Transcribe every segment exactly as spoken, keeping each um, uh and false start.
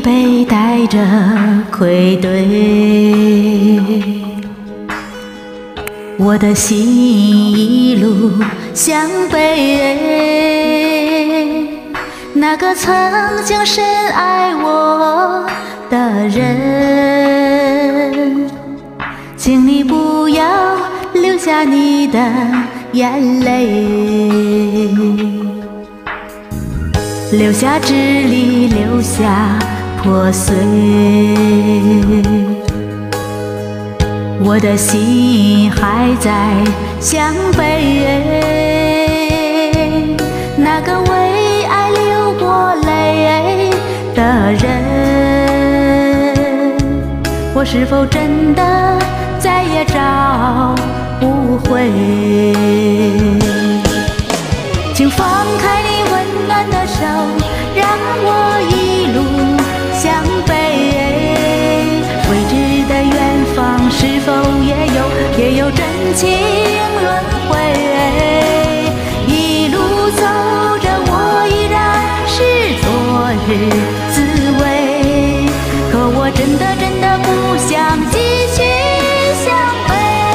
备带着愧对，我的心一路向北，那个曾经深爱我的人，请你不要流下你的眼泪，留下支离，留下破碎，我的心还在向北，那个为爱流过泪的人，我是否真的再也找不回？请放开你温暖的手，让我一路向北，未知的远方是否也有也有真情轮回？一路走着我依然是昨日滋味，可我真的真的不想继续向北。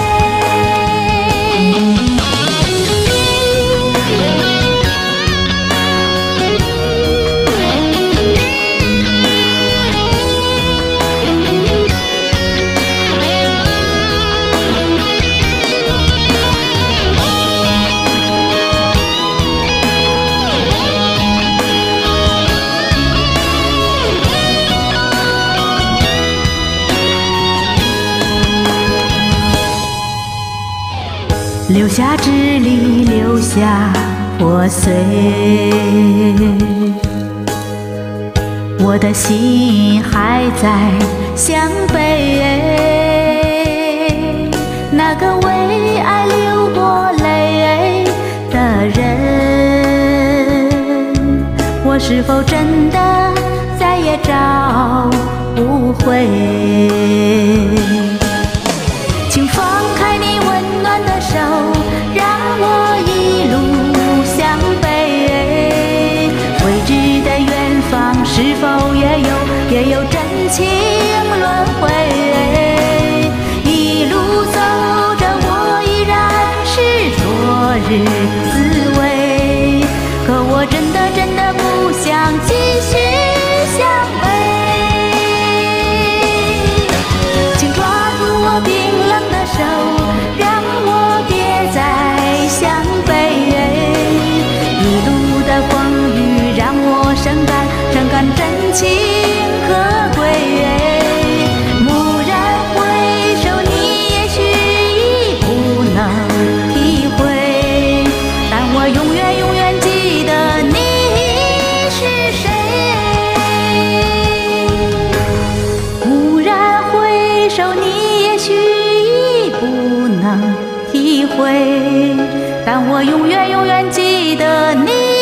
留下支离，留下破碎，我的心还在向北，那个为爱流过泪的人，我是否真的再也找不回？请放开你温暖的手，让我一路向北，未知的远方是否也有也有真情轮回？一路走着我依然是昨日滋味，可我真的真的不想继续向北。请抓住我冰冷的手，让我别再向北，一路的风雨让我深感深感真情可贵。蓦然回首，你也许已不能体会，但我永远永远记得你是谁。蓦然回首，你也许不能体会，但我永远永远记得你。